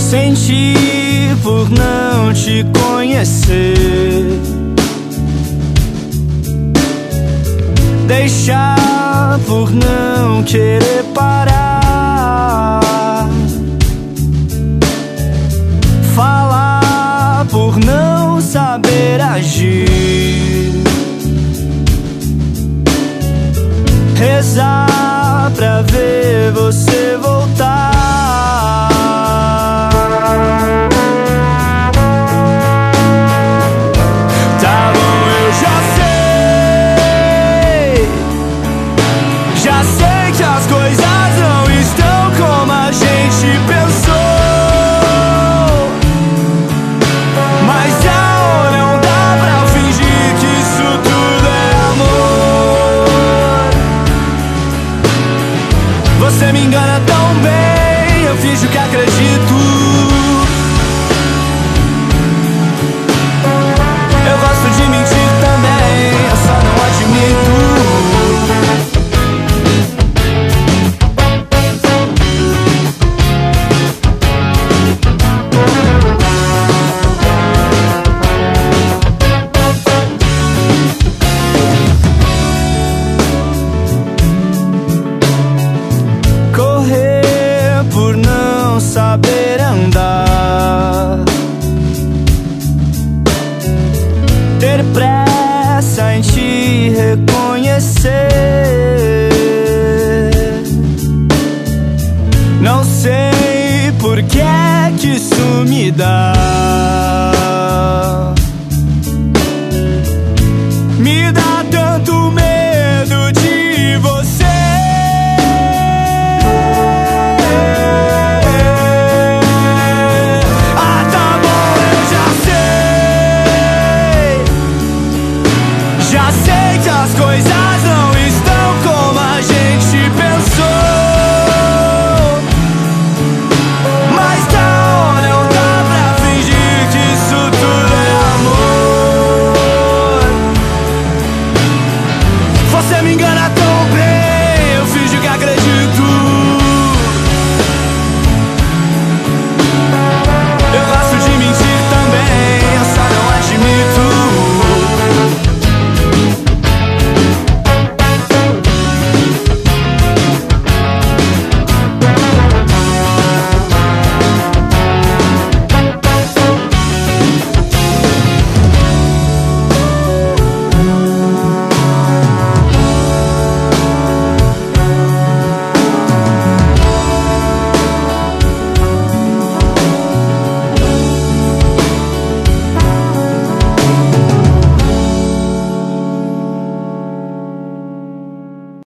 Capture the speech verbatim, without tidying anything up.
Senti por não te conhecer, deixar por não querer parar, falar por não saber agir, rezar pra ver você voltar. Tá bom, eu já sei, já sei que as coisas não estão como a gente pensou, mas não, não dá pra fingir que isso tudo é amor. Você me engana tão bem, eu finjo que acredito. Eu gosto de mentir também, eu só não admito. Correr por não saber andar, ter pressa em te reconhecer. Não sei por que é que isso me dá.